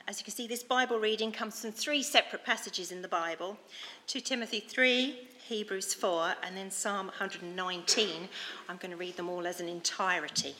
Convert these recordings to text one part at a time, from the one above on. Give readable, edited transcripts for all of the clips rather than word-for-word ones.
As you can see, this Bible reading comes from three separate passages in the Bible: 2 Timothy 3, Hebrews 4, and then Psalm 119. I'm going to read them all as an entirety.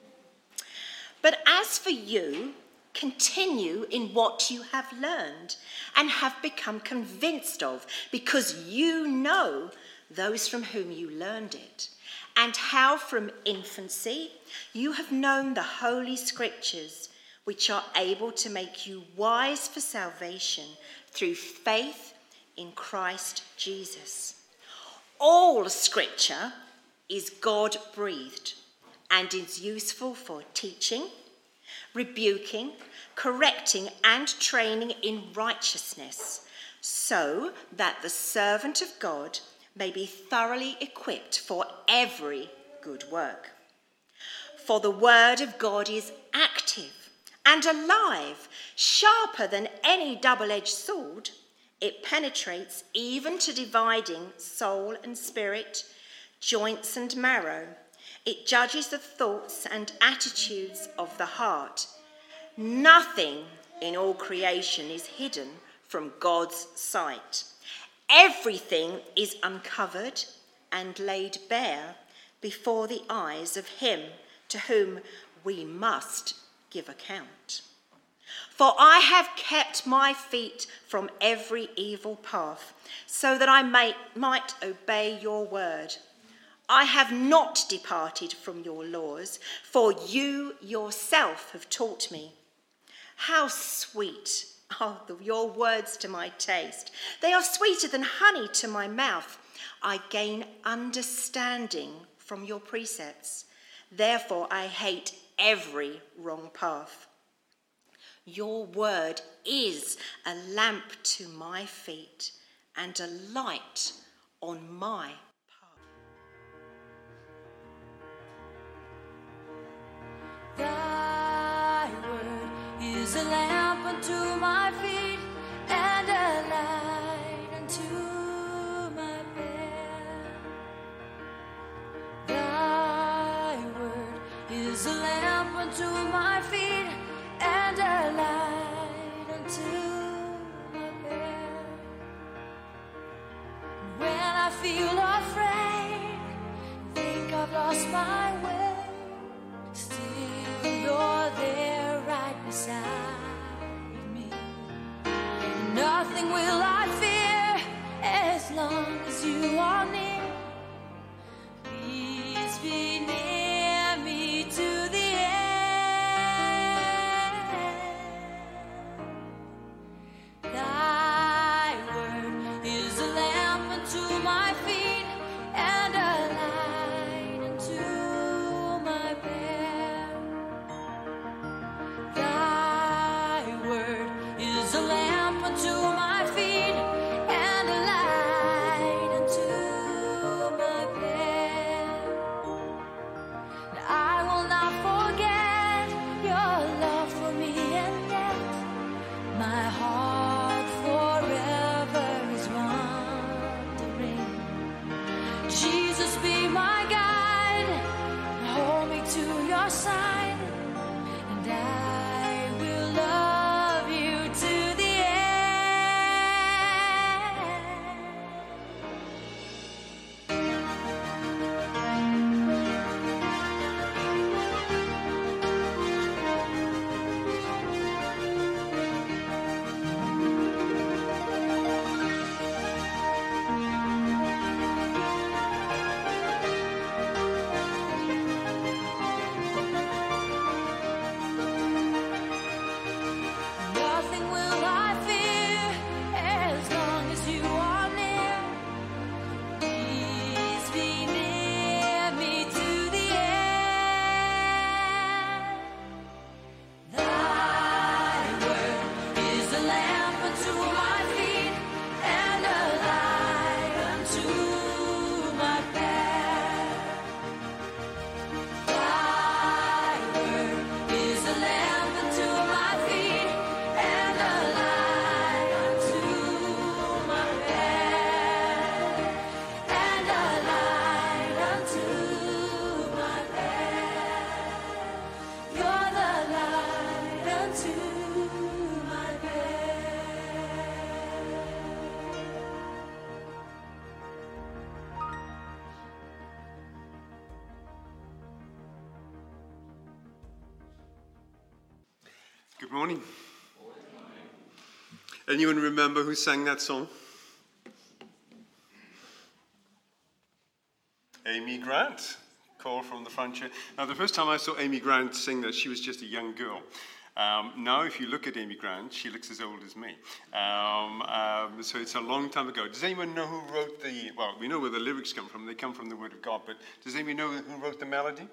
But as for you, continue in what you have learned and have become convinced of, because you know those from whom you learned it, and how from infancy you have known the Holy Scriptures, which are able to make you wise for salvation through faith in Christ Jesus. All Scripture is God-breathed and is useful for teaching, rebuking, correcting, and training in righteousness, so that the servant of God may be thoroughly equipped for every good work. For the word of God is active and alive, sharper than any double-edged sword. It penetrates even to dividing soul and spirit, joints and marrow. It judges the thoughts and attitudes of the heart. Nothing in all creation is hidden from God's sight. Everything is uncovered and laid bare before the eyes of him to whom we must give account. For I have kept my feet from every evil path, so that I might obey your word. I have not departed from your laws, for you yourself have taught me. How sweet are your words to my taste. They are sweeter than honey to my mouth. I gain understanding from your precepts. Therefore I hate every wrong path. Your word is a lamp to my feet and a light on my path. Thy word is a lamp unto my feet and a light unto my path. Thy word is a lamp unto my feet and a light unto my path. When I feel afraid, think I've lost my way, still you're there right beside me. Nothing will I fear as long as you are near. Please be near me to the Thy word is a lamp unto my feet and a light unto my path. Thy word is a lamp unto my feet and a light unto my path. And I will not forget your love for me and death. My heart forever is wandering. Jesus, be my guide, hold me to your side, and I will love you to the Nothing will I fear as long as you are near. Please be near me to the end. Thy word is a lamp unto my feet and a light unto my path. Thy word is a lamp unto my feet and a light unto my path, and a light unto my path. You're the light unto my Good morning. Anyone remember who sang that song? Amy Grant, Call from the Frontier. Now, the first time I saw Amy Grant sing that, she was just a young girl. Now, if you look at Amy Grant, she looks as old as me. So it's a long time ago. Does anyone know who wrote well, we know where the lyrics come from. They come from the Word of God, but does anyone know who wrote the melody?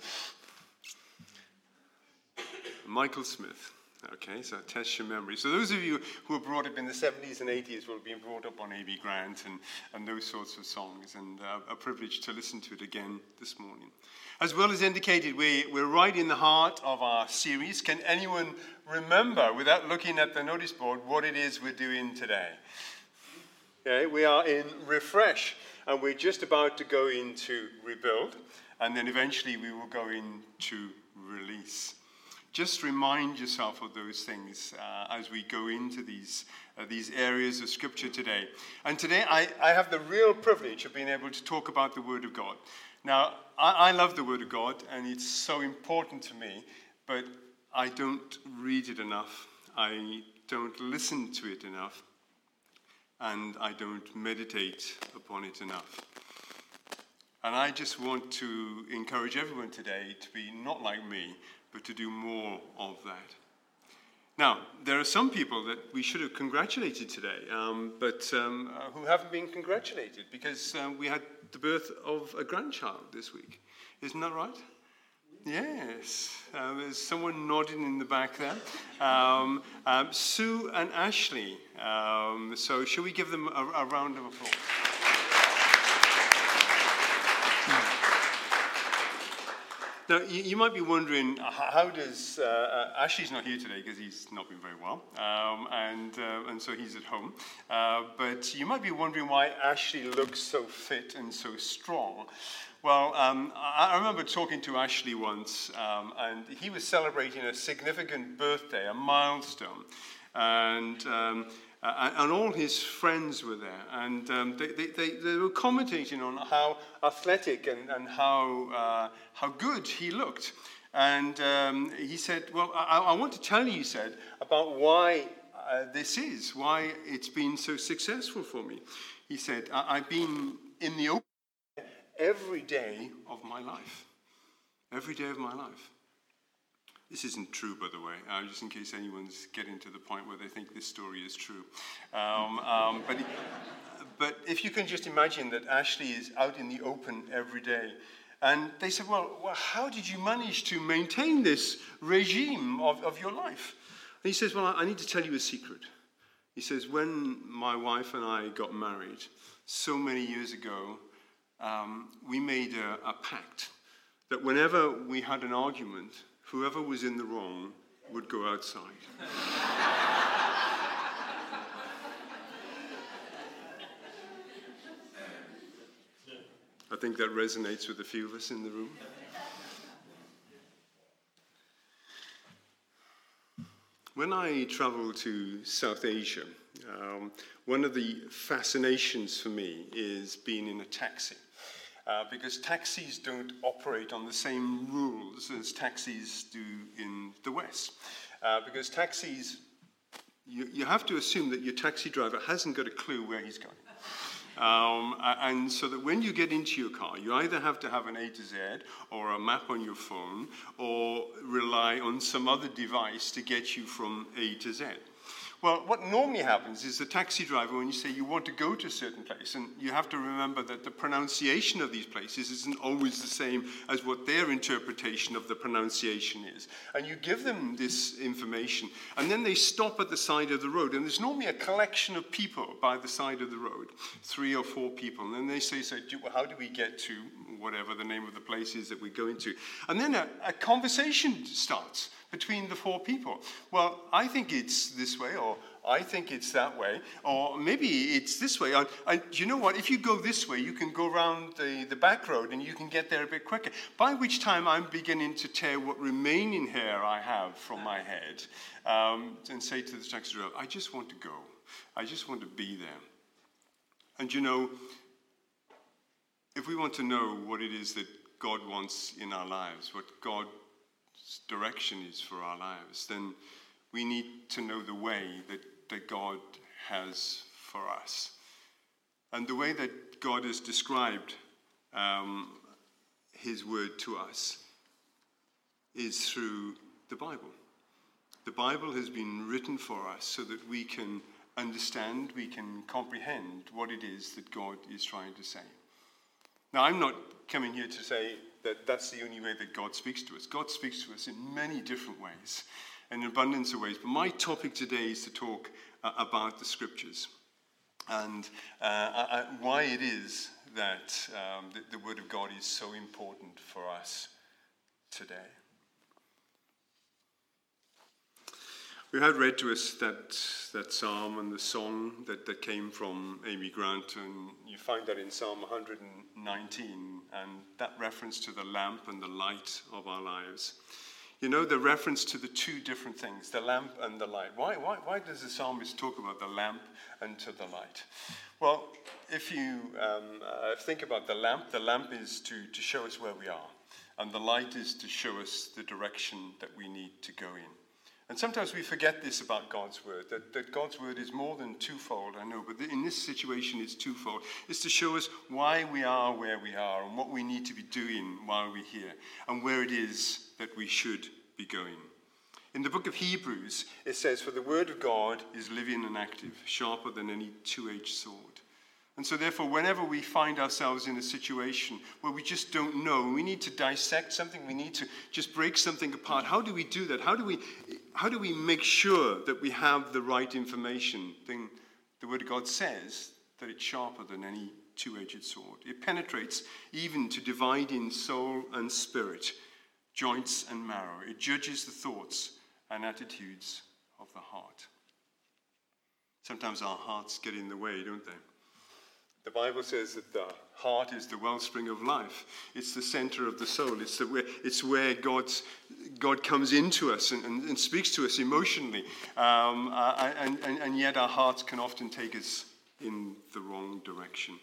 Michael Smith. Okay, so test your memory. So those of you who were brought up in the 70s and 80s will be brought up on Amy Grant and those sorts of songs, and a privilege to listen to it again this morning. As well as indicated, we're right in the heart of our series. Can anyone remember, without looking at the notice board, what it is we're doing today? Okay, we are in Refresh, and we're just about to go into Rebuild, and then eventually we will go into Release. Just remind yourself of those things as we go into these areas of Scripture today. And today I have the real privilege of being able to talk about the Word of God. Now, I love the Word of God, and it's so important to me, but I don't read it enough. I don't listen to it enough, and I don't meditate upon it enough. And I just want to encourage everyone today to be not like me, but to do more of that. Now, there are some people that we should have congratulated today, but who haven't been congratulated because we had the birth of a grandchild this week. Isn't that right? Yes. There's someone nodding in the back there. Sue and Ashley. So shall we give them a round of applause? Now, you might be wondering, how does... Ashley's not here today because he's not been very well, and so he's at home. But you might be wondering why Ashley looks so fit and so strong. Well, I remember talking to Ashley once, and he was celebrating a significant birthday, a milestone. And all his friends were there, and they were commentating on how athletic and how good he looked. And he said, well, I want to tell you, he said, about why this is, why it's been so successful for me. He said, I've been in the open every day of my life. Every day of my life. This isn't true, by the way, just in case anyone's getting to the point where they think this story is true. But if you can just imagine that Ashley is out in the open every day. And they said, well, how did you manage to maintain this regime of your life? And he says, well, I need to tell you a secret. He says, when my wife and I got married so many years ago, we made a pact that whenever we had an argument, whoever was in the wrong would go outside. I think that resonates with a few of us in the room. When I travel to South Asia, one of the fascinations for me is being in a taxi. Because taxis don't operate on the same rules as taxis do in the West. Because taxis, you have to assume that your taxi driver hasn't got a clue where he's going. And so that when you get into your car, you either have to have an A to Z or a map on your phone or rely on some other device to get you from A to Z. Well, what normally happens is the taxi driver, when you say you want to go to a certain place, and you have to remember that the pronunciation of these places isn't always the same as what their interpretation of the pronunciation is. And you give them this information, and then they stop at the side of the road, and there's normally a collection of people by the side of the road, 3 or 4 people, and then they say, how do we get to whatever the name of the place is that we're going to? And then a conversation starts between the 4 people. Well, I think it's this way, or I think it's that way, or maybe it's this way. And you know what? If you go this way, you can go around the back road and you can get there a bit quicker. By which time I'm beginning to tear what remaining hair I have from my head and say to the taxi driver, I just want to go. I just want to be there. And you know, if we want to know what it is that God wants in our lives, what God's direction is for our lives, then We need to know the way that God has for us. And the way that God has described his word to us is through the Bible. The Bible has been written for us so that we can understand, we can comprehend what it is that God is trying to say. Now, I'm not coming here to say that that's the only way that God speaks to us. God speaks to us in many different ways, an abundance of ways. But my topic today is to talk about the Scriptures and why it is that the Word of God is so important for us today. We had read to us that psalm and the song that came from Amy Grant, and you find that in Psalm 119, and that reference to the lamp and the light of our lives. You know, the reference to the two different things, the lamp and the light. Why does the psalmist talk about the lamp and to the light? Well, if you think about the lamp is to show us where we are, and the light is to show us the direction that we need to go in. And sometimes we forget this about God's word, that God's word is more than twofold, I know, but in this situation it's twofold. It's to show us why we are where we are and what we need to be doing while we're here and where it is that we should be going. In the book of Hebrews, it says, "For the word of God is living and active, sharper than any two-edged sword." And so therefore, whenever we find ourselves in a situation where we just don't know, we need to dissect something, we need to just break something apart. How do we do that? How do we make sure that we have the right information? Then the Word of God says that it's sharper than any two-edged sword. It penetrates even to dividing soul and spirit, joints and marrow. It judges the thoughts and attitudes of the heart. Sometimes our hearts get in the way, don't they? The Bible says that the heart is the wellspring of life. It's the center of the soul. It's where God comes into us and speaks to us emotionally. And yet our hearts can often take us in the wrong direction.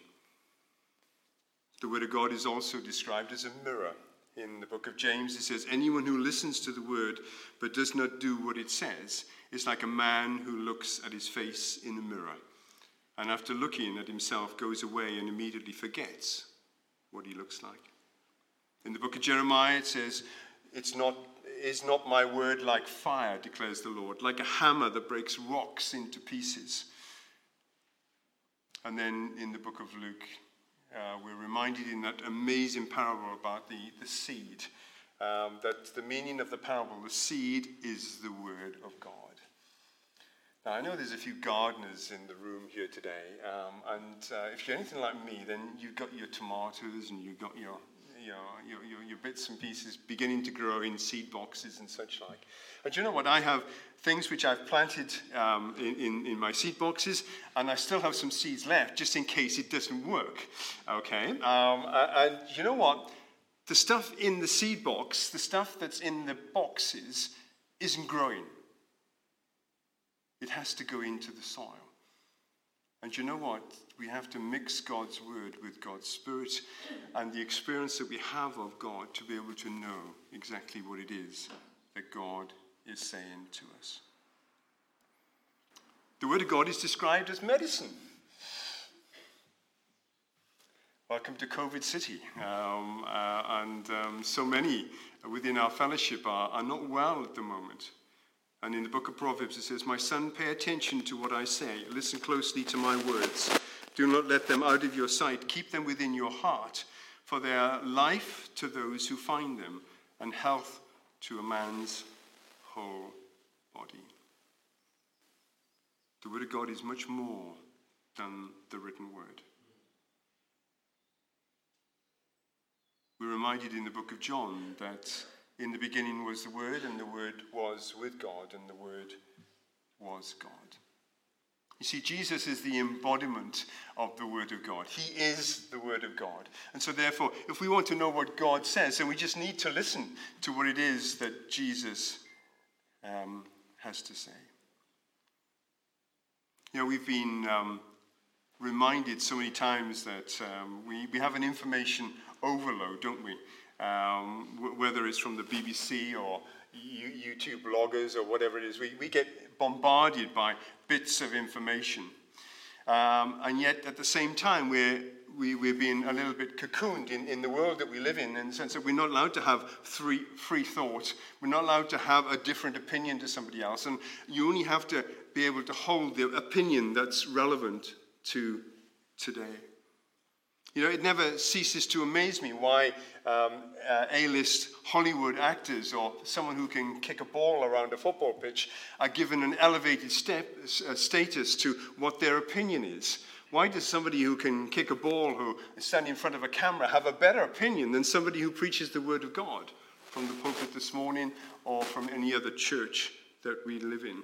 The Word of God is also described as a mirror. In the book of James, it says, "Anyone who listens to the word but does not do what it says is like a man who looks at his face in a mirror, and after looking at himself goes away and immediately forgets what he looks like." In the book of Jeremiah, it says, "Is not my word like fire, declares the Lord, like a hammer that breaks rocks into pieces?" And then in the book of Luke, we're reminded in that amazing parable about the seed, that the meaning of the parable, the seed is the word of God. Now, I know there's a few gardeners in the room here today, and if you're anything like me, then you've got your tomatoes and you've got your bits and pieces beginning to grow in seed boxes and such like. And you know what? I have things which I've planted in my seed boxes, and I still have some seeds left just in case it doesn't work. Okay? And you know what? The stuff in the seed box, the stuff that's in the boxes, isn't growing. It has to go into the soil. And you know what? We have to mix God's word with God's spirit and the experience that we have of God to be able to know exactly what it is that God is saying to us. The word of God is described as medicine. Welcome to COVID City. So many within our fellowship are not well at the moment. And in the book of Proverbs it says, "My son, pay attention to what I say. Listen closely to my words. Do not let them out of your sight. Keep them within your heart, for they are life to those who find them, and health to a man's whole body." The word of God is much more than the written word. We're reminded in the book of John that in the beginning was the Word, and the Word was with God, and the Word was God. You see, Jesus is the embodiment of the Word of God. He is the Word of God. And so therefore, if we want to know what God says, then we just need to listen to what it is that Jesus has to say. You know, we've been reminded so many times that we have an information overload, don't we? whether it's from the BBC or YouTube bloggers or whatever it is. We get bombarded by bits of information. And yet, at the same time, we're being a little bit cocooned in the world that we live in the sense that we're not allowed to have free thought. We're not allowed to have a different opinion to somebody else. And you only have to be able to hold the opinion that's relevant to today. You know, it never ceases to amaze me why A-list Hollywood actors or someone who can kick a ball around a football pitch are given an elevated status to what their opinion is. Why does somebody who can kick a ball, who is standing in front of a camera, have a better opinion than somebody who preaches the Word of God from the pulpit this morning or from any other church that we live in?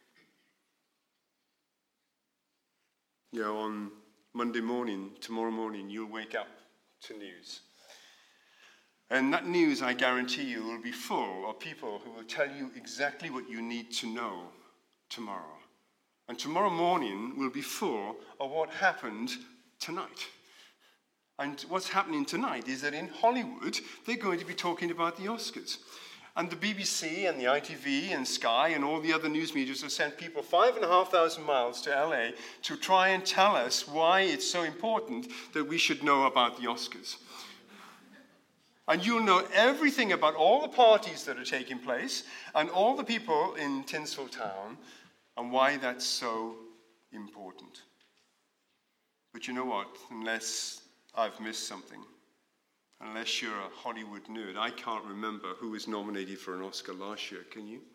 You know, on Monday morning, tomorrow morning, you'll wake up to news. And that news, I guarantee you, will be full of people who will tell you exactly what you need to know tomorrow. And tomorrow morning will be full of what happened tonight. And what's happening tonight is that in Hollywood, they're going to be talking about the Oscars. And the BBC and the ITV and Sky and all the other news medias have sent people 5,500 miles to LA to try and tell us why it's so important that we should know about the Oscars. And you'll know everything about all the parties that are taking place and all the people in Tinseltown and why that's so important. But you know what? Unless I've missed something, unless you're a Hollywood nerd, I can't remember who was nominated for an Oscar last year, can you?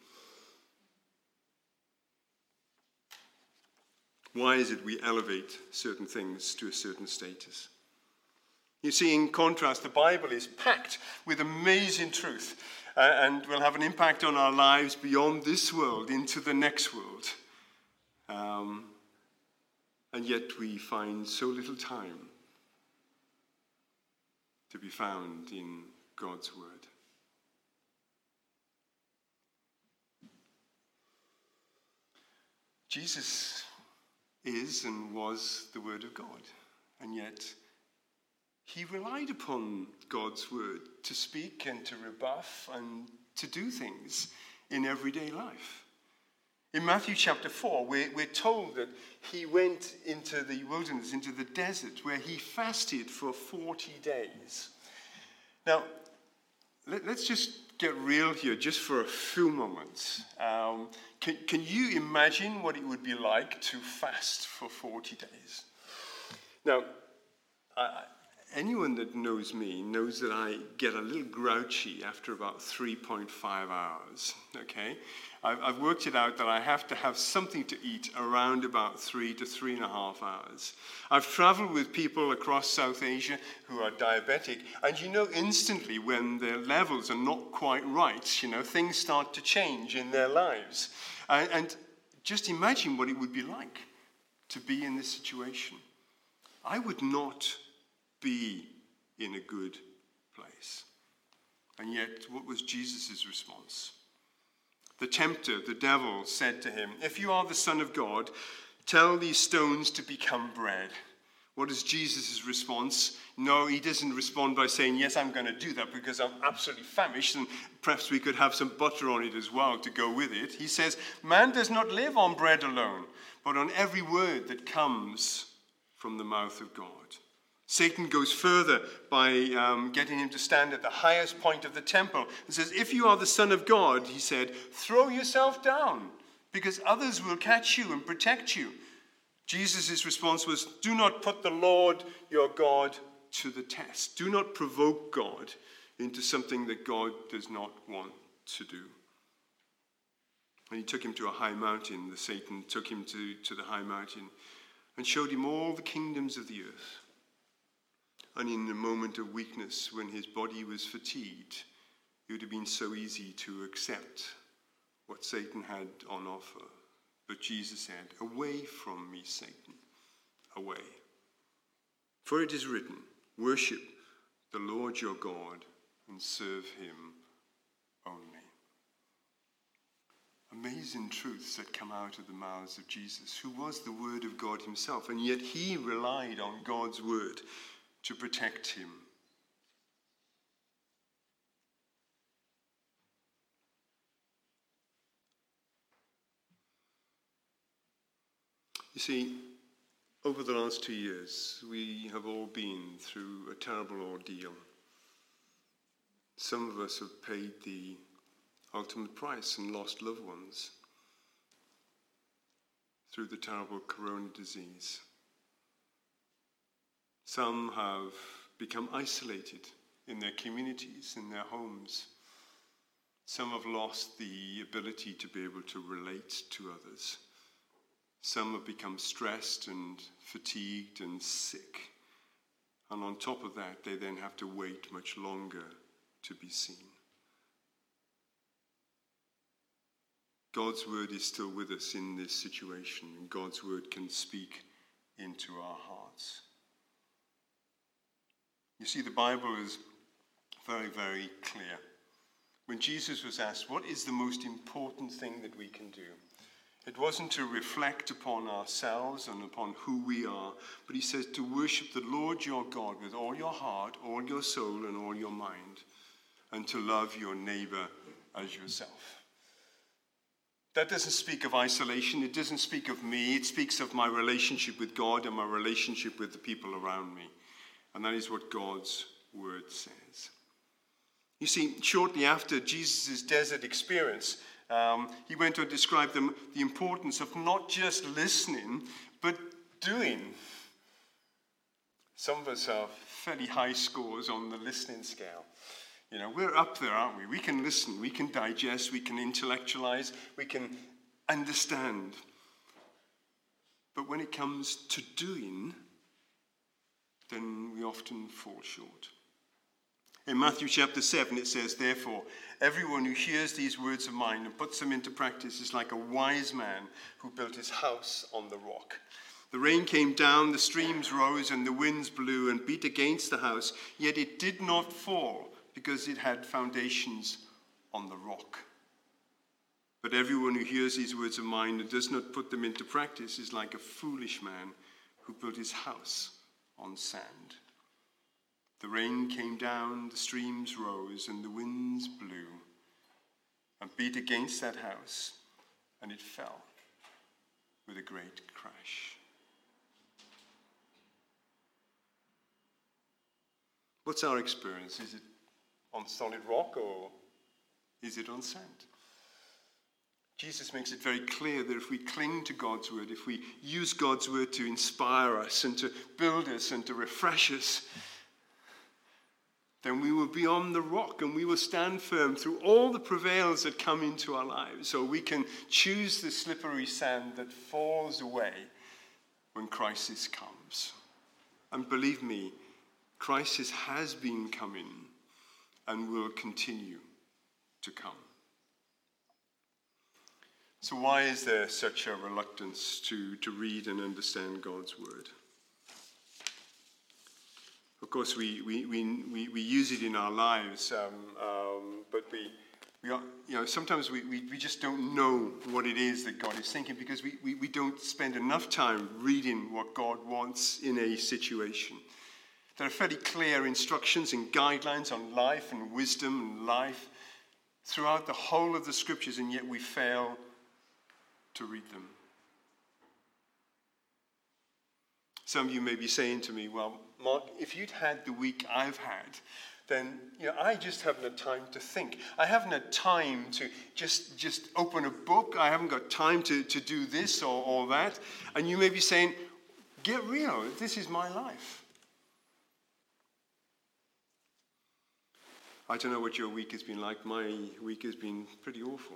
Why is it we elevate certain things to a certain status? You see, in contrast, the Bible is packed with amazing truth and will have an impact on our lives beyond this world into the next world. And yet we find so little time to be found in God's Word. Jesus is and was the Word of God, and yet he relied upon God's Word to speak and to rebuff and to do things in everyday life. In Matthew chapter 4, we're told that he went into the wilderness, into the desert, where he fasted for 40 days. Now, let's just get real here, just for a few moments. Can you imagine what it would be like to fast for 40 days? Now, anyone that knows me knows that I get a little grouchy after about 3.5 hours, okay? I've worked it out that I have to have something to eat around about 3 to 3.5 hours. I've traveled with people across South Asia who are diabetic, and you know instantly when their levels are not quite right, you know, things start to change in their lives. And just imagine what it would be like to be in this situation. I would not be in a good place. And yet, what was Jesus' response? The tempter, the devil, said to him, "If you are the Son of God, tell these stones to become bread." What is Jesus' response? No, he doesn't respond by saying, "Yes, I'm going to do that because I'm absolutely famished and perhaps we could have some butter on it as well to go with it." He says, "Man does not live on bread alone, but on every word that comes from the mouth of God." Satan goes further by getting him to stand at the highest point of the temple and says, "If you are the Son of God," he said, "throw yourself down because others will catch you and protect you." Jesus' response was, "Do not put the Lord your God to the test. Do not provoke God into something that God does not want to do." And he took him to a high mountain. Satan took him to the high mountain and showed him all the kingdoms of the earth. And in a moment of weakness, when his body was fatigued, it would have been so easy to accept what Satan had on offer. But Jesus said, "Away from me, Satan, away. For it is written, worship the Lord your God and serve him only." Amazing truths that come out of the mouths of Jesus, who was the Word of God himself, and yet he relied on God's Word to protect him. You see, over the last 2 years, we have all been through a terrible ordeal. Some of us have paid the ultimate price and lost loved ones through the terrible corona disease. Some have become isolated in their communities, in their homes. Some have lost the ability to be able to relate to others. Some have become stressed and fatigued and sick. And on top of that, they then have to wait much longer to be seen. God's word is still with us in this situation, and God's word can speak into our hearts. You see, the Bible is very, very clear. When Jesus was asked, what is the most important thing that we can do? It wasn't to reflect upon ourselves and upon who we are, but he says to worship the Lord your God with all your heart, all your soul, and all your mind, and to love your neighbor as yourself. That doesn't speak of isolation. It doesn't speak of me. It speaks of my relationship with God and my relationship with the people around me. And that is what God's word says. You see, shortly after Jesus' desert experience, he went to describe the importance of not just listening, but doing. Some of us have fairly high scores on the listening scale. You know, we're up there, aren't we? We can listen, we can digest, we can intellectualize, we can understand. But when it comes to doing, then we often fall short. In Matthew chapter 7, it says, therefore, everyone who hears these words of mine and puts them into practice is like a wise man who built his house on the rock. The rain came down, the streams rose, and the winds blew and beat against the house, yet it did not fall, because it had foundations on the rock. But everyone who hears these words of mine and does not put them into practice is like a foolish man who built his house on sand. The rain came down, the streams rose, and the winds blew and beat against that house, and it fell with a great crash. What's our experience? Is it on solid rock, or is it on sand? Jesus makes it very clear that if we cling to God's word, if we use God's word to inspire us and to build us and to refresh us, then we will be on the rock and we will stand firm through all the travails that come into our lives. Or we can choose the slippery sand that falls away when crisis comes. And believe me, crisis has been coming and will continue to come. So why is there such a reluctance to read and understand God's word? Of course, we use it in our lives, but we are, sometimes we just don't know what it is that God is thinking, because we don't spend enough time reading what God wants in a situation. There are fairly clear instructions and guidelines on life and wisdom and life throughout the whole of the scriptures, and yet we fail to read them. Some of you may be saying to me, well, Mark, if you'd had the week I've had, then I just haven't had time to think. I haven't had time to just open a book. I haven't got time to do this or that. And you may be saying, get real, this is my life. I don't know what your week has been like. My week has been pretty awful.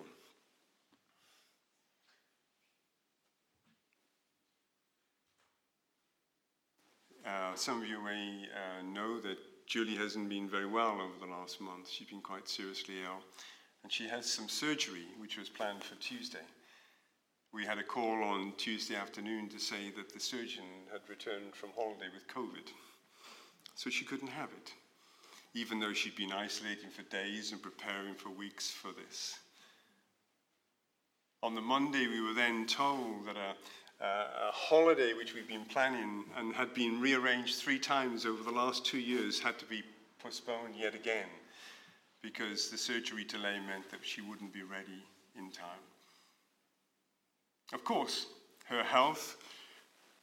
Some of you may know that Julie hasn't been very well over the last month. She's been quite seriously ill, and she has some surgery which was planned for Tuesday. We had a call on Tuesday afternoon to say that the surgeon had returned from holiday with COVID, so she couldn't have it, even though she'd been isolating for days and preparing for weeks for this. On the Monday, we were then told that a holiday which we'd been planning and had been rearranged 3 times over the last 2 years had to be postponed yet again, because the surgery delay meant that she wouldn't be ready in time. Of course, her health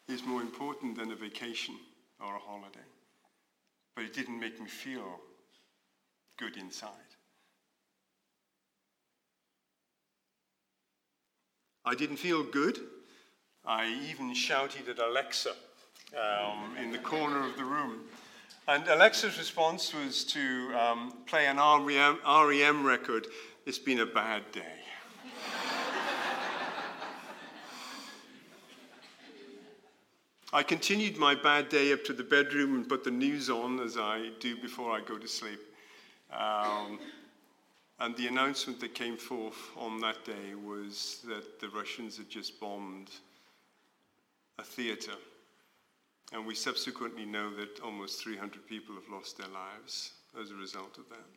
is more important than a vacation or a holiday. But it didn't make me feel good inside. I didn't feel good. I even shouted at Alexa in the corner of the room. And Alexa's response was to play an REM record. It's been a bad day. I continued my bad day up to the bedroom and put the news on, as I do before I go to sleep. And the announcement that came forth on that day was that the Russians had just bombed a theatre. And we subsequently know that almost 300 people have lost their lives as a result of that.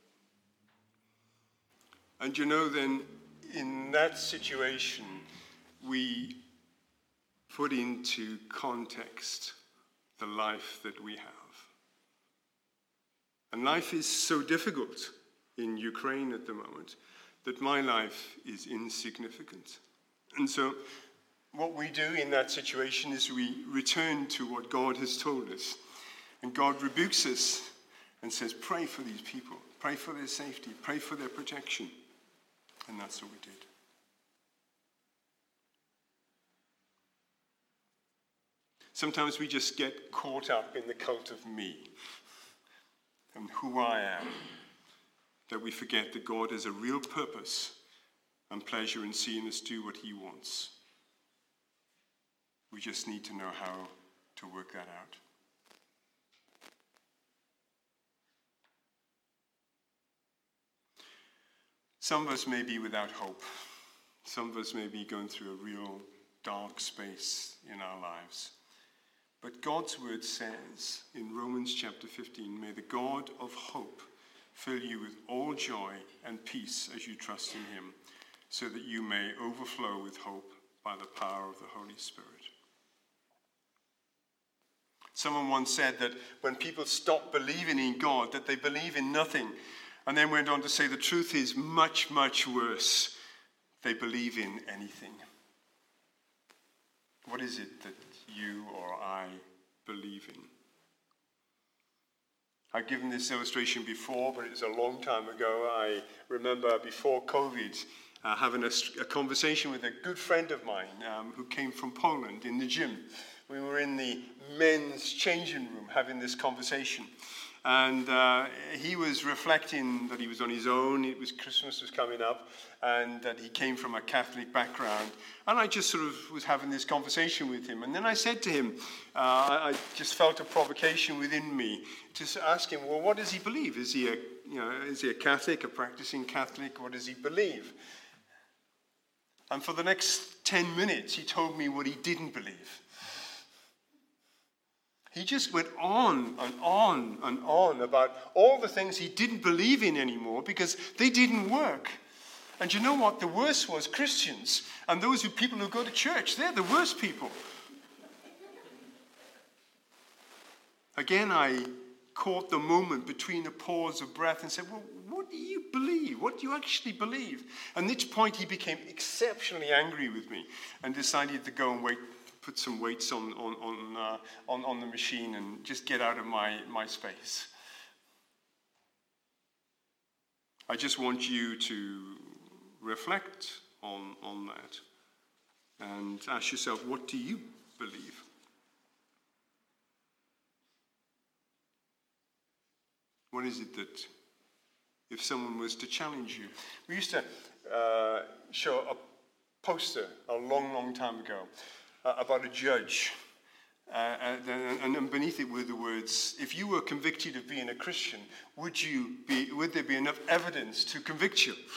And you know, then, in that situation, we put into context the life that we have. And life is so difficult in Ukraine at the moment that my life is insignificant. And so what we do in that situation is we return to what God has told us. And God rebukes us and says, pray for these people, pray for their safety, pray for their protection. And that's what we did. Sometimes we just get caught up in the cult of me and who I am, that we forget that God has a real purpose and pleasure in seeing us do what he wants. We just need to know how to work that out. Some of us may be without hope. Some of us may be going through a real dark space in our lives. But God's word says in Romans chapter 15, may the God of hope fill you with all joy and peace as you trust in him, so that you may overflow with hope by the power of the Holy Spirit. Someone once said that when people stop believing in God, that they believe in nothing, and then went on to say the truth is much, much worse. They believe in anything. What is it that you or I believe in? I've given this illustration before, but it was a long time ago. I remember before COVID having a conversation with a good friend of mine who came from Poland in the gym. We were in the men's changing room having this conversation. And he was reflecting that he was on his own. Christmas was coming up, and that he came from a Catholic background. And I just sort of was having this conversation with him. And then I said to him, I just felt a provocation within me to ask him, well, what does he believe? Is he a Catholic, a practicing Catholic? What does he believe? And for the next 10 minutes, he told me what he didn't believe. He just went on and on and on about all the things he didn't believe in anymore because they didn't work. And you know what? The worst was Christians and those people who go to church. They're the worst people. Again, I caught the moment between a pause of breath and said, well, what do you believe? What do you actually believe? And at this point, he became exceptionally angry with me and decided to go and put some weights on the machine and just get out of my space. I just want you to reflect on that and ask yourself, what do you believe? What is it that, if someone was to challenge you? We used to show a poster a long, long time ago about a judge, and beneath it were the words, if you were convicted of being a Christian, would there be enough evidence to convict you?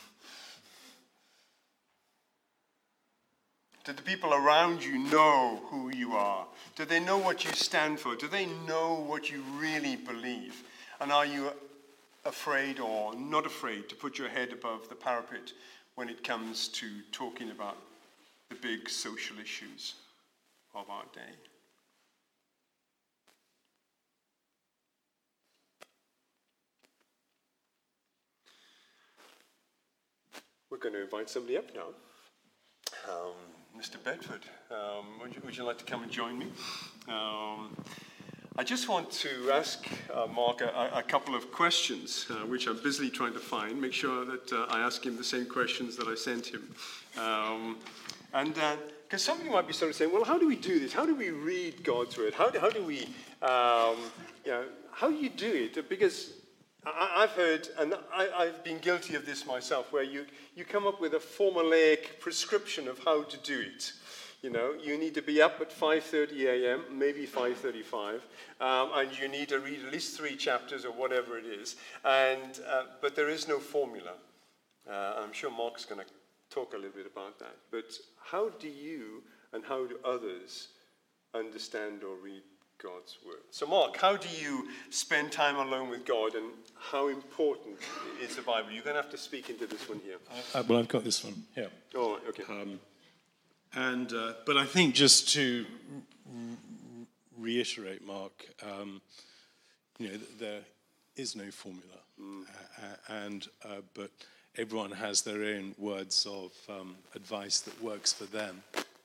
Did the people around you know who you are? Do they know what you stand for? Do they know what you really believe? And are you afraid or not afraid to put your head above the parapet when it comes to talking about the big social issues of our day? We're going to invite somebody up now. Mr. Bedford. Would you like to come and join me? I just want to ask Mark a couple of questions, which I'm busily trying to find. Make sure that I ask him the same questions that I sent him. Because some of you might be sort of saying, well, how do we do this? How do we read God's word? How do we, how do you do it? Because I've heard, and I've been guilty of this myself, where you come up with a formulaic prescription of how to do it. You know, you need to be up at 5:30 a.m., maybe 5:35, and you need to read at least 3 chapters or whatever it is. But there is no formula. I'm sure Mark's going to talk a little bit about that. But how do you and how do others understand or read God's word? So Mark, how do you spend time alone with God, and how important is the Bible? You're going to have to speak into this one here. Well, I've got this one here. Oh, okay. But I think just to reiterate, Mark, there is no formula, but everyone has their own words of advice that works for them.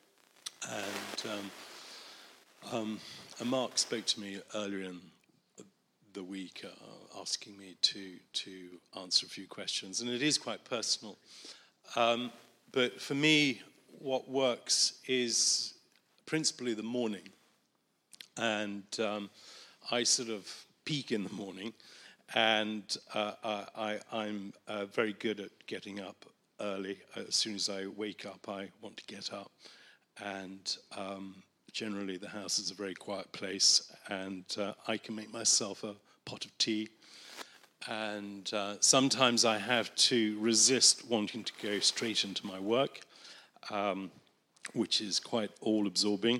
And Mark spoke to me earlier in the week, asking me to answer a few questions, and it is quite personal. But for me, what works is principally the morning, and I sort of peak in the morning, and I'm very good at getting up early. As soon as I wake up, I want to get up, and generally the house is a very quiet place, and I can make myself a pot of tea, and sometimes I have to resist wanting to go straight into my work, which is quite all-absorbing.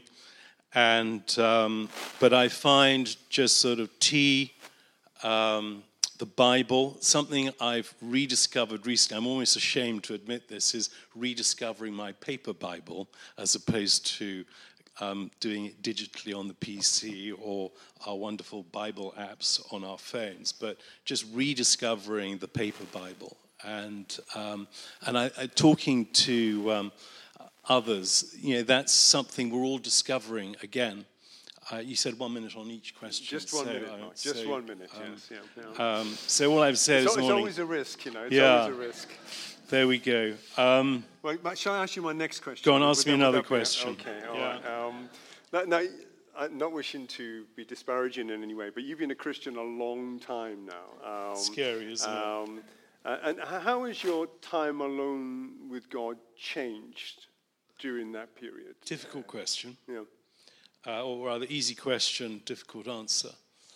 But I find just sort of tea, the Bible, something I've rediscovered recently. I'm almost ashamed to admit this, is rediscovering my paper Bible as opposed to doing it digitally on the PC or our wonderful Bible apps on our phones, but just rediscovering the paper Bible. And I talking to others, that's something we're all discovering again. You said 1 minute on each question. Just 1 minute, Mark. Just 1 minute, yes. Yeah. So all I've said it's is morning. Always a risk, It's always a risk. There we go. Well, shall I ask you my next question? Go on, ask me another question. Okay, all right. Now, I'm not wishing to be disparaging in any way, but you've been a Christian a long time now. Scary, isn't it? And how has your time alone with God changed during that period? Difficult question. Yeah. Or rather easy question, difficult answer.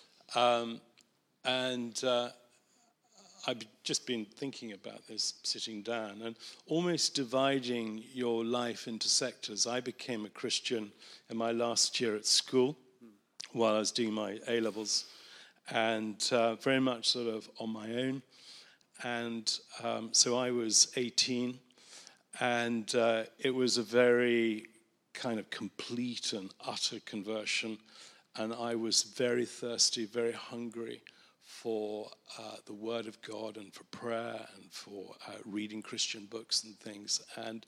I've just been thinking about this, sitting down, and almost dividing your life into sectors. I became a Christian in my last year at school while I was doing my A-levels, and very much sort of on my own. And so I was 18, and it was a very kind of complete and utter conversion, and I was very thirsty, very hungry for the Word of God and for prayer and for reading Christian books and things. And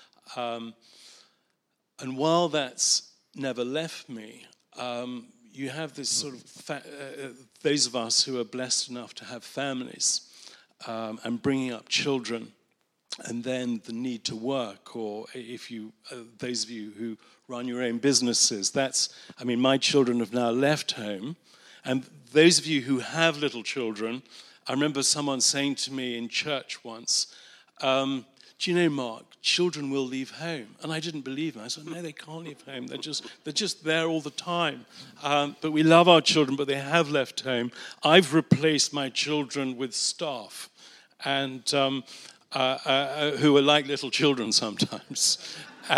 while that's never left me, you have this sort of those of us who are blessed enough to have families and bringing up children, and then the need to work, or if you, those of you who run your own businesses, my children have now left home, and those of you who have little children, I remember someone saying to me in church once, do you know, Mark, children will leave home? And I didn't believe him. I said, no, they can't leave home. They're just there all the time. But we love our children, but they have left home. I've replaced my children with staff, and who are like little children sometimes.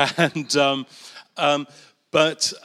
But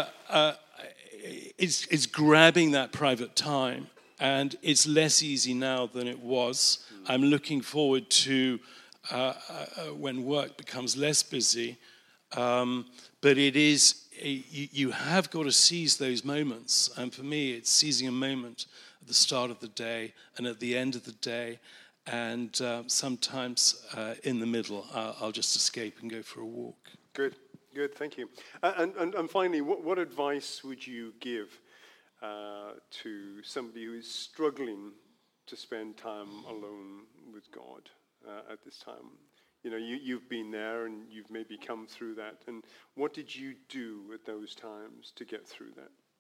it's grabbing that private time, and it's less easy now than it was. I'm looking forward to when work becomes less busy, but it is, you have got to seize those moments, and for me it's seizing a moment at the start of the day and at the end of the day, and sometimes in the middle I'll just escape and go for a walk. Good, good, thank you. And finally, what advice would you give to somebody who is struggling to spend time alone with God at this time? You know, you've been there and you've maybe come through that. And what did you do at those times to get through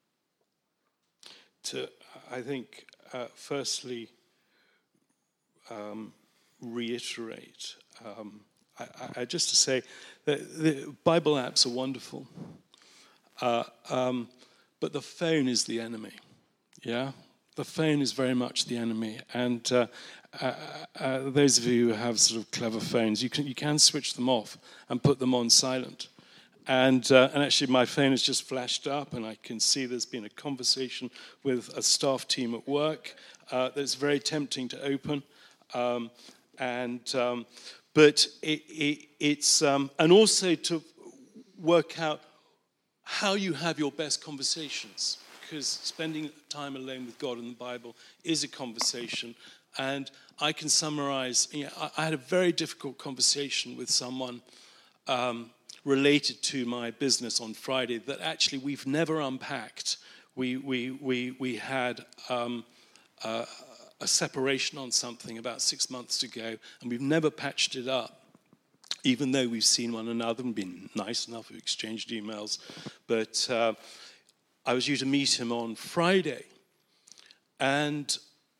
that? I think, firstly, reiterate. Just to say that the Bible apps are wonderful, but the phone is the enemy. Yeah, the phone is very much the enemy. And those of you who have sort of clever phones, you can switch them off and put them on silent. And actually, my phone has just flashed up, and I can see there's been a conversation with a staff team at work that's very tempting to open. But it's and also to work out how you have your best conversations, because spending time alone with God in the Bible is a conversation. And I can summarize. You know, I had a very difficult conversation with someone related to my business on Friday that actually we've never unpacked. We had a separation on something about 6 months ago, and we've never patched it up, even though we've seen one another and been nice enough, we've exchanged emails. But I was due to meet him on Friday, and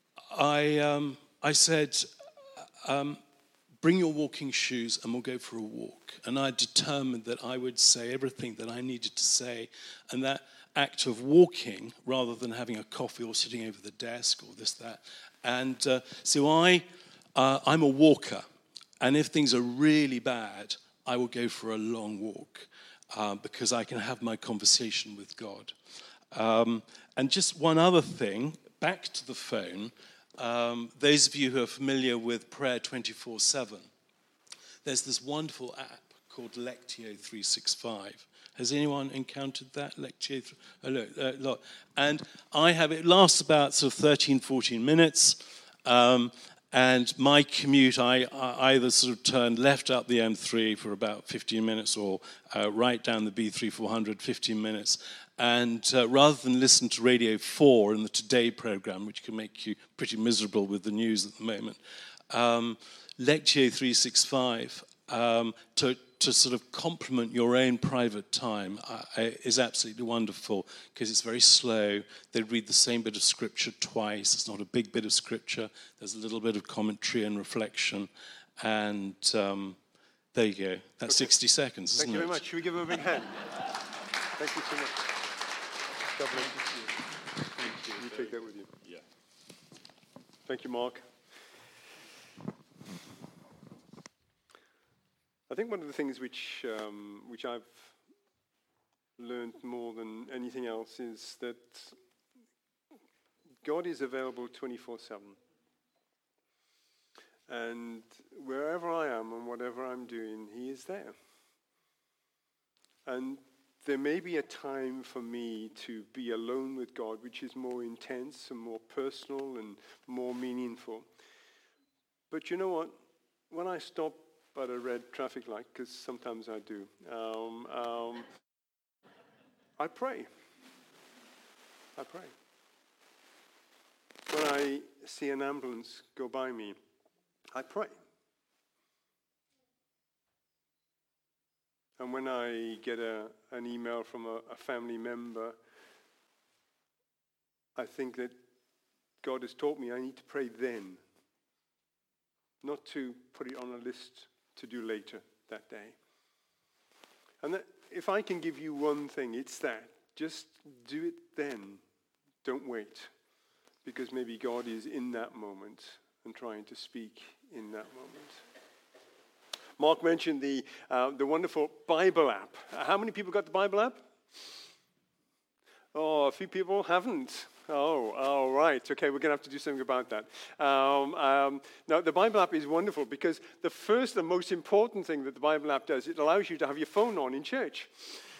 I said, bring your walking shoes and we'll go for a walk. And I determined that I would say everything that I needed to say, and that act of walking, rather than having a coffee or sitting over the desk or this, that. And so I'm a walker, and if things are really bad, I will go for a long walk because I can have my conversation with God. And just one other thing, back to the phone. Those of you who are familiar with Prayer 24/7, there's this wonderful app called Lectio 365. Has anyone encountered that? Lectio? Look. And I have, it lasts about sort of 13, 14 minutes. And my commute, I either sort of turn left up the M3 for about 15 minutes or right down the B3400, 15 minutes. And rather than listen to Radio 4 in the Today program, which can make you pretty miserable with the news at the moment, Lectio 365, to sort of complement your own private time is absolutely wonderful, because it's very slow. They read the same bit of scripture twice. It's not a big bit of scripture. There's a little bit of commentary and reflection. And there you go. That's 60 seconds, isn't it? Thank you very much. Should we give him a big hand? Thank you so much. God bless you. Thank you. You take that with you. Yeah. Thank you, Mark. I think one of the things which I've learned more than anything else is that God is available 24/7. And wherever I am and whatever I'm doing, He is there. And there may be a time for me to be alone with God, which is more intense and more personal and more meaningful. But you know what? When I stop at a red traffic light, because sometimes I do, I pray. I pray. When I see an ambulance go by me, I pray. And when I get an email from a family member, I think that God has taught me I need to pray then, not to put it on a list to do later that day. And that if I can give you one thing, it's that. Just do it then. Don't wait. Because maybe God is in that moment and trying to speak in that moment. Mark mentioned the wonderful Bible app. How many people got the Bible app? Oh, a few people haven't. Oh, right. Okay, we're going to have to do something about that. Now, the Bible app is wonderful because the first and most important thing that the Bible app does, it allows you to have your phone on in church.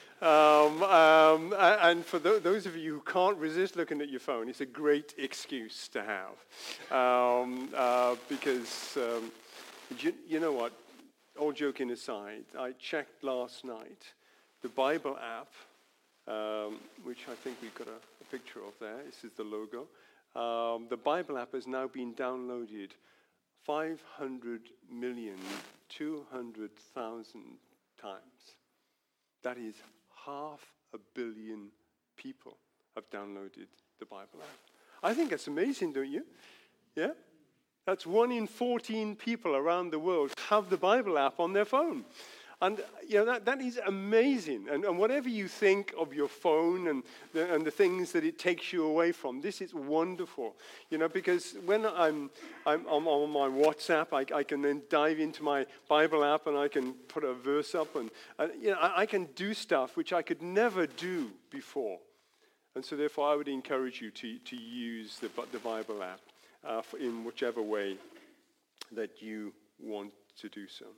And for those of you who can't resist looking at your phone, it's a great excuse to have. Because you know what? all joking aside, I checked last night the Bible app, which I think we've got a picture of there. This is the logo. The Bible app has now been downloaded 500,200,000 times. That is 500 million people have downloaded the Bible app. I think that's amazing, don't you? Yeah? That's 1 in 14 people around the world have the Bible app on their phone. And that is amazing. And whatever you think of your phone and the things that it takes you away from, this is wonderful. Because when I'm on my WhatsApp, I can then dive into my Bible app and I can put a verse up and I can do stuff which I could never do before. And so therefore I would encourage you to use the Bible app in whichever way that you want to do so.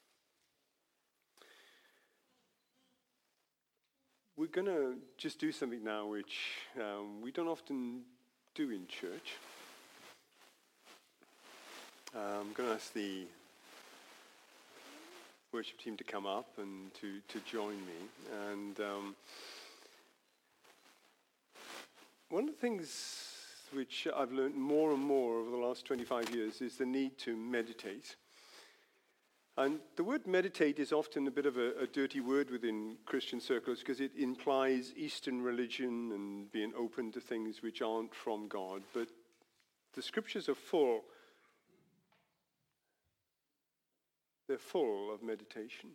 We're going to just do something now which we don't often do in church. I'm going to ask the worship team to come up and to join me. And one of the things which I've learned more and more over the last 25 years is the need to meditate. And the word meditate is often a bit of a dirty word within Christian circles because it implies Eastern religion and being open to things which aren't from God. But the scriptures are full. They're full of meditation.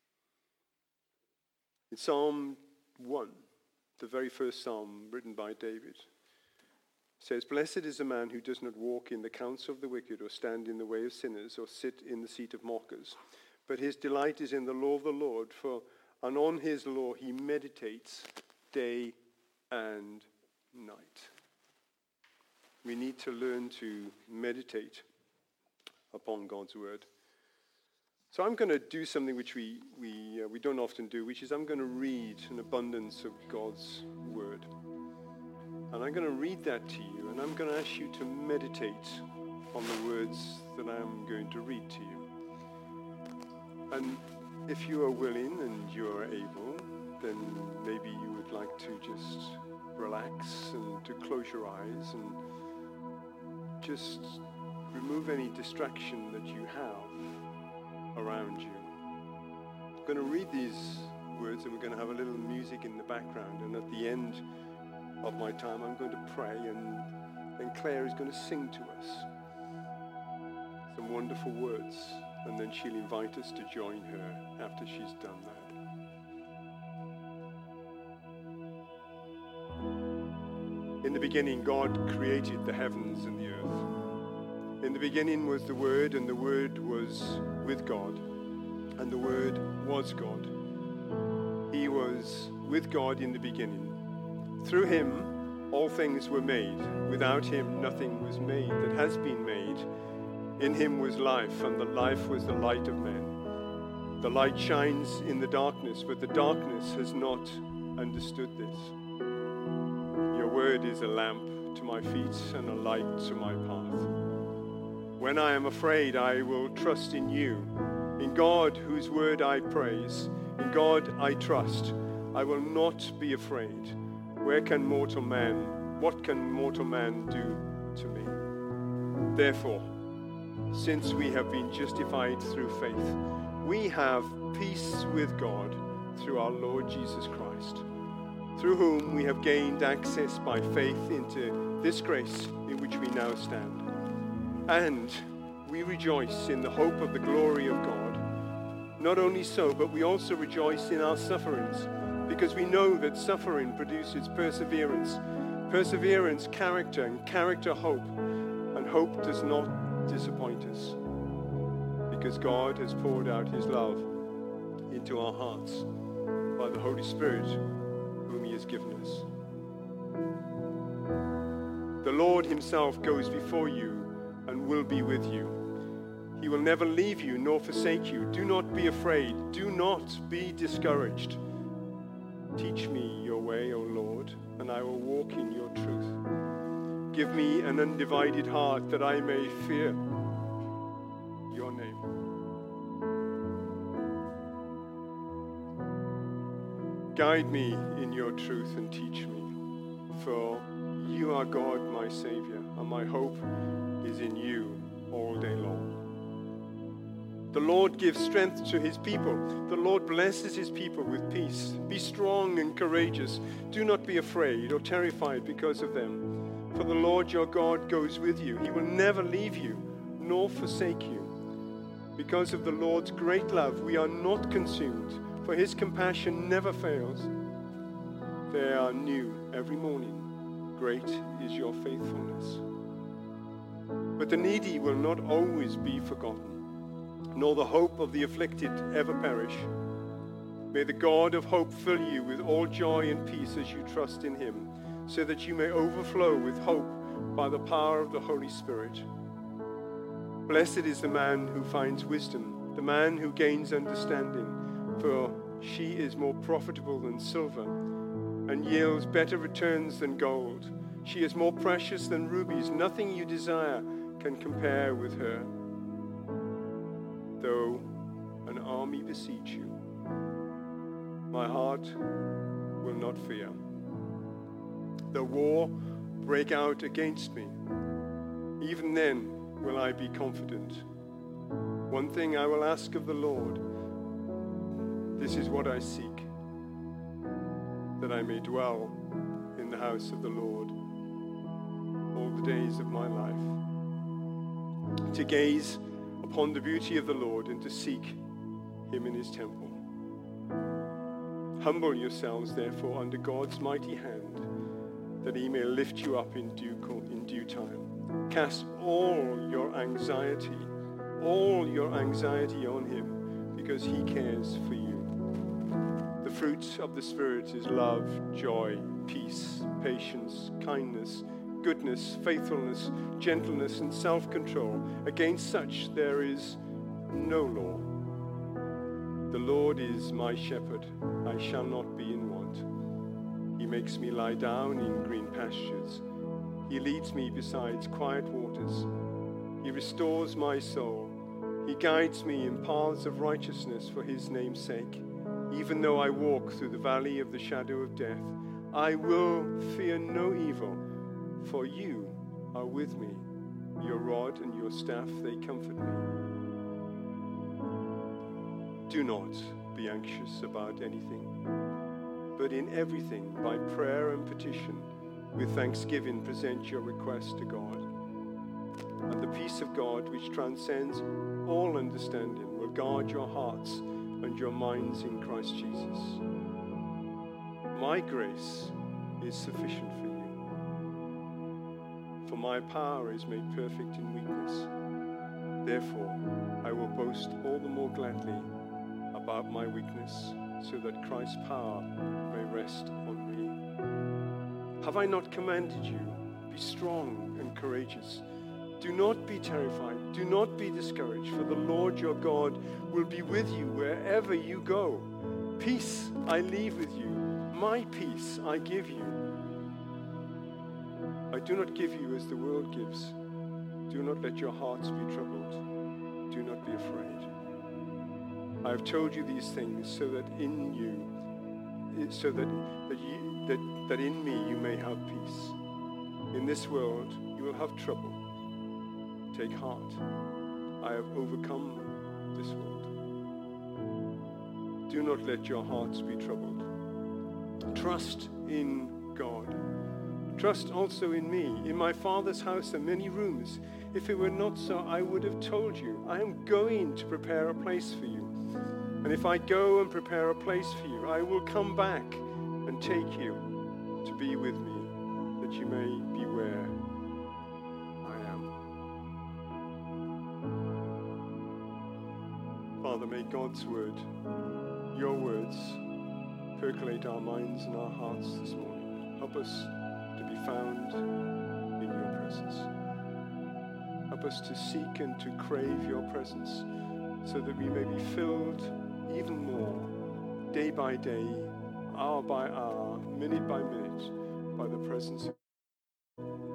In Psalm 1, the very first psalm written by David, says, "Blessed is the man who does not walk in the counsel of the wicked, or stand in the way of sinners, or sit in the seat of mockers. But his delight is in the law of the Lord, and on his law he meditates day and night." We need to learn to meditate upon God's word. So I'm going to do something which we don't often do, which is I'm going to read an abundance of God's word. And I'm going to read that to you, and I'm going to ask you to meditate on the words that I'm going to read to you. And if you are willing and you are able, then maybe you would like to just relax and to close your eyes and just remove any distraction that you have around you. I'm going to read these words, and we're going to have a little music in the background, and at the end of my time I'm going to pray, and then Claire is going to sing to us some wonderful words, and then she'll invite us to join her after she's done that. In the beginning, God created the heavens and the earth. In the beginning was the Word, and the Word was with God, and the Word was God. He was with God in the beginning. Through him, all things were made. Without him, nothing was made that has been made. In him was life, and the life was the light of men. The light shines in the darkness, but the darkness has not understood this. Your word is a lamp to my feet and a light to my path. When I am afraid, I will trust in you. In God, whose word I praise. In God I trust. I will not be afraid. What can mortal man do to me? Therefore, since we have been justified through faith, we have peace with God through our Lord Jesus Christ, through whom we have gained access by faith into this grace in which we now stand. And we rejoice in the hope of the glory of God. Not only so, but we also rejoice in our sufferings, because we know that suffering produces perseverance, perseverance, character, and character, hope. And hope does not disappoint us, because God has poured out his love into our hearts by the Holy Spirit, whom he has given us. The Lord himself goes before you and will be with you. He will never leave you nor forsake you. Do not be afraid. Do not be discouraged. Teach me your way, O Lord, and I will walk in your truth. Give me an undivided heart that I may fear your name. Guide me in your truth and teach me, for you are God, my Savior, and my hope is in you all day long. The Lord gives strength to his people. The Lord blesses his people with peace. Be strong and courageous. Do not be afraid or terrified because of them. For the Lord your God goes with you. He will never leave you nor forsake you. Because of the Lord's great love, we are not consumed, for his compassion never fails. They are new every morning. Great is your faithfulness. But the needy will not always be forgotten, nor the hope of the afflicted ever perish. May the God of hope fill you with all joy and peace as you trust in him, so that you may overflow with hope by the power of the Holy Spirit. Blessed is the man who finds wisdom, the man who gains understanding, for she is more profitable than silver and yields better returns than gold. She is more precious than rubies. Nothing you desire can compare with her. Though an army besiege you, my heart will not fear. Though war break out against me, even then will I be confident. One thing I will ask of the Lord, this is what I seek, that I may dwell in the house of the Lord all the days of my life, to gaze upon the beauty of the Lord and to seek him in his temple. Humble yourselves, therefore, under God's mighty hand, that he may lift you up in due time. Cast all your anxiety on him, because he cares for you. The fruit of the Spirit is love, joy, peace, patience, kindness, goodness, faithfulness, gentleness, and self-control. Against such there is no law. The Lord is my shepherd, I shall not be in want. He makes me lie down in green pastures. He leads me beside quiet waters. He restores my soul. He guides me in paths of righteousness for his name's sake. Even though I walk through the valley of the shadow of death, I will fear no evil, for you are with me. Your rod and your staff, they comfort me. Do not be anxious about anything, but in everything, by prayer and petition, with thanksgiving, present your requests to God. And the peace of God, which transcends all understanding, will guard your hearts and your minds in Christ Jesus. My grace is sufficient for you, for my power is made perfect in weakness. Therefore, I will boast all the more gladly about my weakness, so that Christ's power may rest on me. Have I not commanded you? Be strong and courageous. Do not be terrified. Do not be discouraged, for the Lord your God will be with you wherever you go. Peace I leave with you. My peace I give you. I do not give you as the world gives. Do not let your hearts be troubled. Do not be afraid. I have told you these things so that in me you may have peace. In this world you will have trouble. Take heart. I have overcome this world. Do not let your hearts be troubled. Trust in God. Trust also in me. In my Father's house are many rooms. If it were not so, I would have told you. I am going to prepare a place for you. And if I go and prepare a place for you, I will come back and take you to be with me, that you may be where I am. Father, may God's word, your words, percolate our minds and our hearts this morning. Help us to be found in your presence. Help us to seek and to crave your presence, so that we may be filled even more, day by day, hour by hour, minute by minute, by the presence of God.